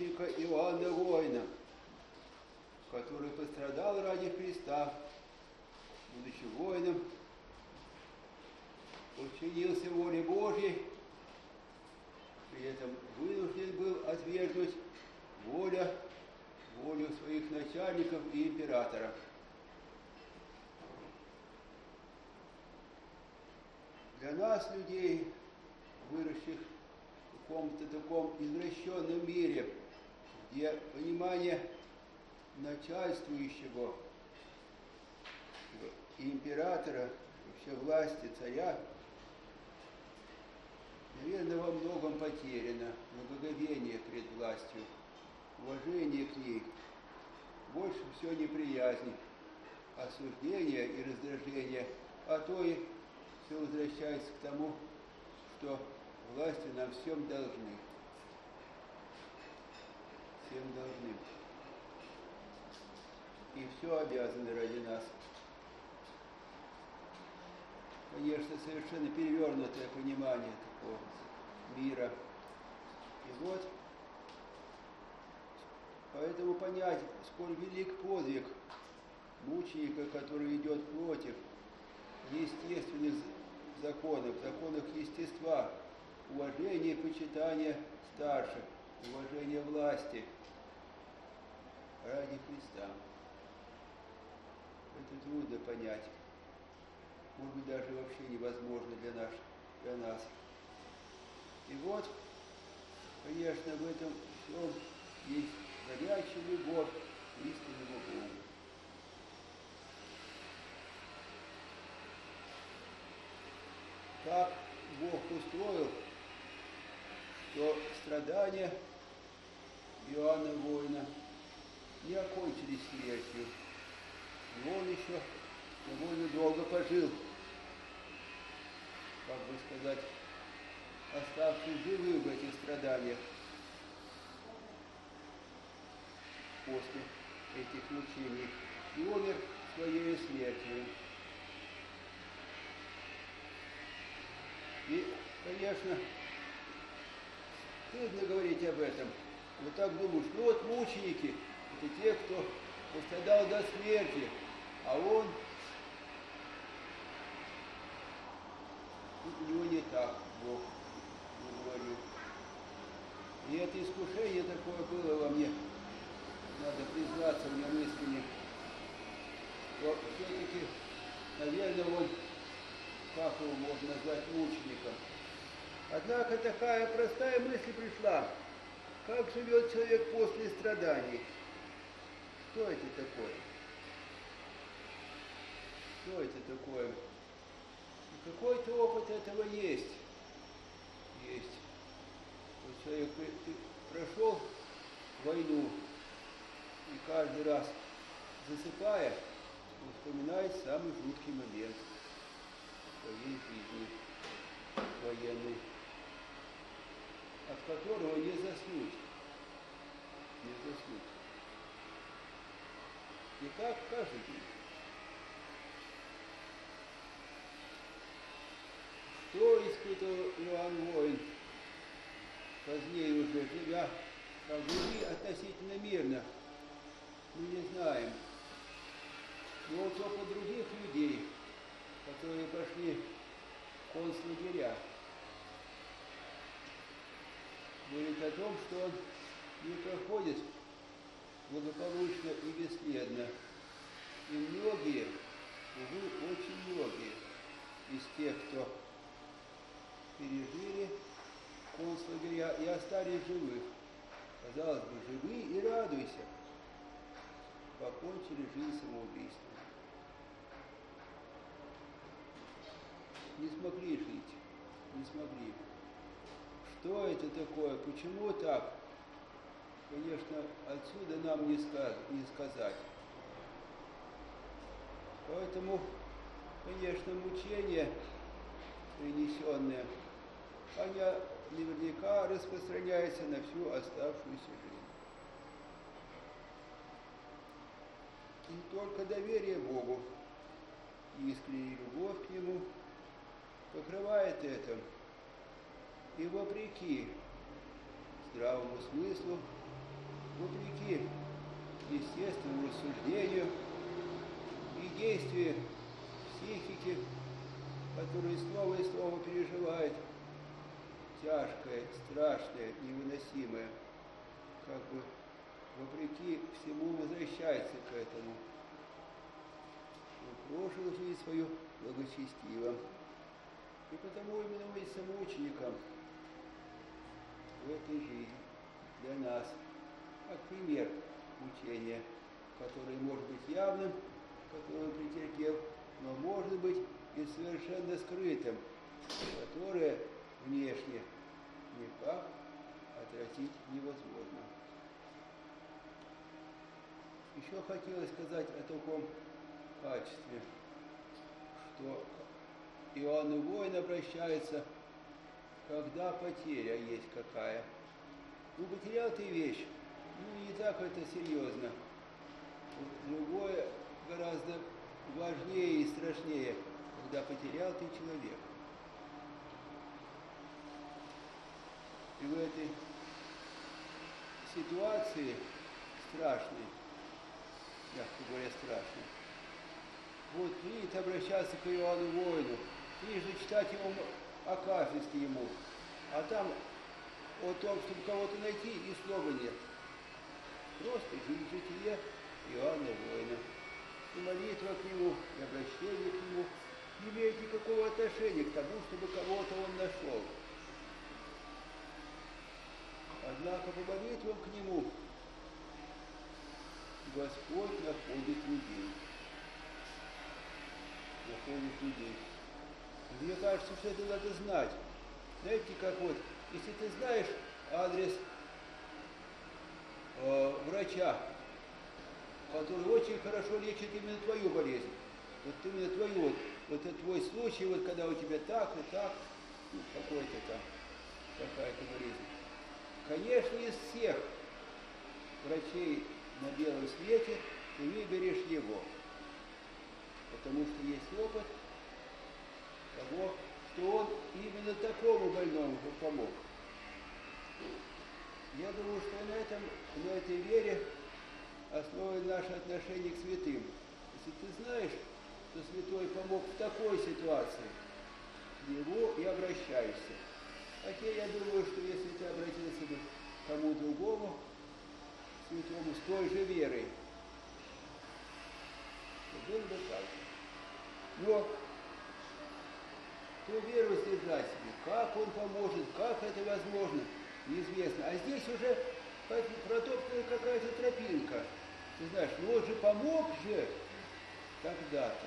мученика Иоанна Воина, который пострадал ради Христа, будучи воином, подчинился воле Божьей, при этом вынужден был отвергнуть волю своих начальников и императора. Для нас, людей, выросших в каком-то таком извращенном мире, где понимание начальствующего императора, вообще власти царя, наверное, во многом потеряно. Благоговение пред властью, уважение к ней, больше всего неприязнь, осуждение и раздражение, а то и все возвращается к тому, что власти нам всем должны. Всем должны. И все обязаны ради нас. Конечно, совершенно перевернутое понимание такого мира. И вот, поэтому понять, сколь велик подвиг мученика, который идет против естественных законов естества, уважения и почитания старших, уважения власти ради Христа. Это трудно понять. Может быть, даже вообще невозможно для нас. И вот, конечно, в этом всем есть горячая любовь к истинному Богу. Так Бог устроил, что страдания Иоанна Воина не окончились смертью. И он еще довольно долго пожил, как бы сказать, оставшись живым в этих страданиях после этих мучений, и умер своей смертью. И, конечно, трудно говорить об этом. Вот так думаешь, ну вот мученики, это те, кто пострадал до смерти, а он, у него не так, Бог говорит. И это искушение такое было во мне, надо признаться в нем искренне, что все-таки, наверное, он, как его можно назвать, мучеником. Однако такая простая мысль пришла, как живет человек после страданий. Что это такое? Что это такое? И какой-то опыт этого есть. Есть. Вот человек прошел войну, и каждый раз, засыпая, он вспоминает самый жуткий момент своей жизни военной, от которого не заснуть. Не заснуть. И так каждый день. Что испытывал Иоанн Воин, позднее уже живя в жизни относительно мирно, мы не знаем. Но вот опыт других людей, которые пошли в концлагеря, говорит о том, что он не проходит благополучно и бесследно. И многие, увы, очень многие из тех, кто пережили концлагеря и остались живых, казалось бы, живы и радуйся, покончили жизнь самоубийством. Не смогли жить, не смогли. Что это такое? Почему так? Конечно, отсюда нам не сказать. Поэтому, конечно, мучения, принесенные, они наверняка распространяются на всю оставшуюся жизнь. И только доверие Богу и искренняя любовь к Нему покрывает это. И вопреки здравому смыслу, естественному рассуждению и действию психики, которая слово и слово переживает тяжкое, страшное, невыносимое, как бы вопреки всему возвращается к этому. Он прожил жизнь свою благочестиво. И потому именно быть самоучеником в этой жизни для нас, как пример учения, который может быть явным, который он претерпел, но может быть и совершенно скрытым, которое внешне никак отразить невозможно. Еще хотелось сказать о таком качестве, что Иоанн Воин обращается, когда потеря есть какая. Ну, потерял ты вещь, ну, не так это серьезно. Другое гораздо важнее и страшнее, когда потерял ты человека. И в этой ситуации страшной, мягко говоря, страшной, вот принято обращаться к Иоанну Воину, трижды читать ему акафисты ему, а там о том, чтобы кого-то найти, и слова нет. Просто житие Иоанна Воина. И молитва к нему, и обращение к нему не имеет никакого отношения к тому, чтобы кого-то он нашел. Однако по молитвам к нему Господь находит людей. Находит людей. И мне кажется, что это надо знать. Знаете, как вот, если ты знаешь адрес врача, который очень хорошо лечит именно твою болезнь, вот именно твою, вот это твой случай, вот когда у тебя так и так, ну, какой-то там, какая-то болезнь. Конечно, из всех врачей на белом свете ты выберешь его, потому что есть опыт того, что он именно такому больному помог. Я думаю, что на этой вере основано наше отношение к святым. Если ты знаешь, что святой помог в такой ситуации, к нему и обращаешься. Хотя я думаю, что если ты обратился бы к кому другому, святому, с той же верой, то было бы так же. Но ту веру сдержать себе, как он поможет, как это возможно, неизвестно. А здесь уже протоптана какая-то тропинка. Ты знаешь, ну он же помог же когда-то.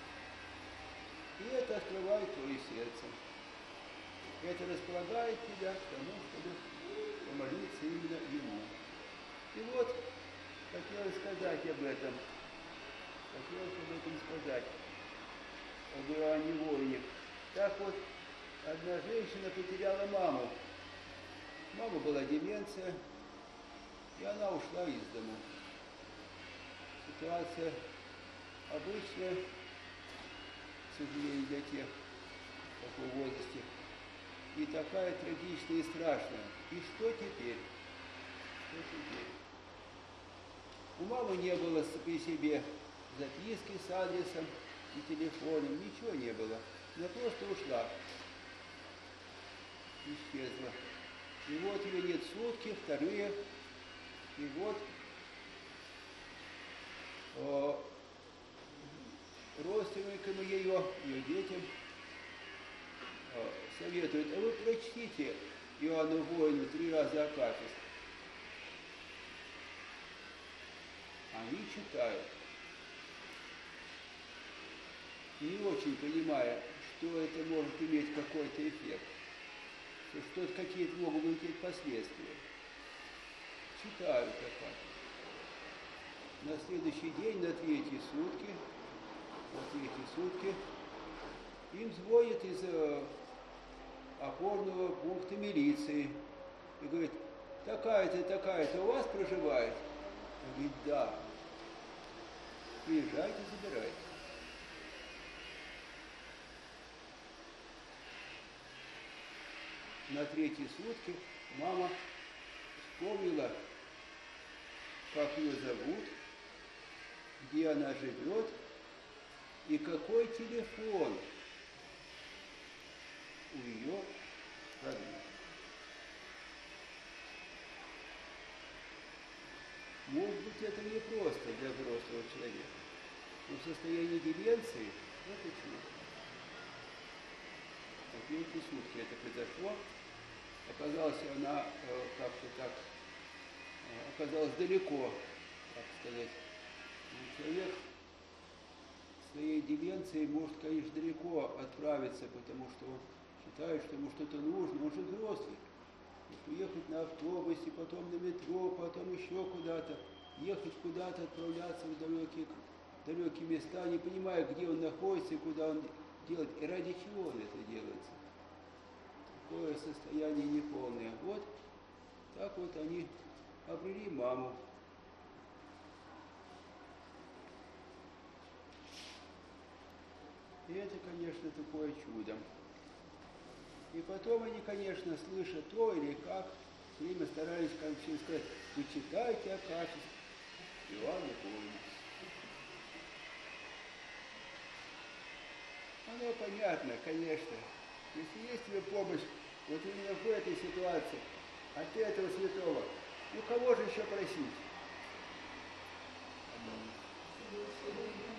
И это открывает твое сердце. Это располагает тебя к тому, чтобы помолиться именно ему. И вот хотелось сказать об этом. Хотелось об этом сказать. Об Иоанне Воине. Так вот, одна женщина потеряла маму. Мама была деменция, и она ушла из дому. Ситуация обычная, к сожалению, для тех в таком возрасте. И такая трагичная и страшная. И что теперь? Что теперь? У мамы не было при себе записки с адресом и телефоном, ничего не было. Она просто ушла. Исчезла. И вот ее нет сутки, вторые. И вот родственникам ее детям советуют, а вы прочтите Иоанну Воину 3 раза акафист. Они читают, не очень понимая, что это может иметь какой-то эффект, что какие-то могут быть последствия. Читают акафист. На следующий день, на третьи сутки, им звонят из опорного пункта милиции и говорит, такая-то, такая-то у вас проживает? Он говорит, да. Приезжайте, забирайте. На третьи сутки мама вспомнила, как ее зовут, где она живет и какой телефон у ее родных. Может быть, это не просто для взрослого человека, но в состоянии деменции это чудо. Вот в эти сутки это произошло. Оказалось, она как-то так оказалась далеко, так сказать. Человек в своей деменции может, конечно, далеко отправиться, потому что он считает, что ему что-то нужно, он же взрослый. Уехать на автобусе, потом на метро, потом еще куда-то, ехать куда-то, отправляться в далекие места, не понимая, где он находится и куда он делает, и ради чего он это делается. Такое состояние неполное. Вот так вот они обрели маму. И это, конечно, такое чудо. И потом они, конечно, слышат то или как, все время старались, как все сказать, вы читайте о качестве Иоанна Богослова. Оно понятно, конечно. Если есть тебе помощь, вот именно в этой ситуации, от этого святого, ну кого же еще просить?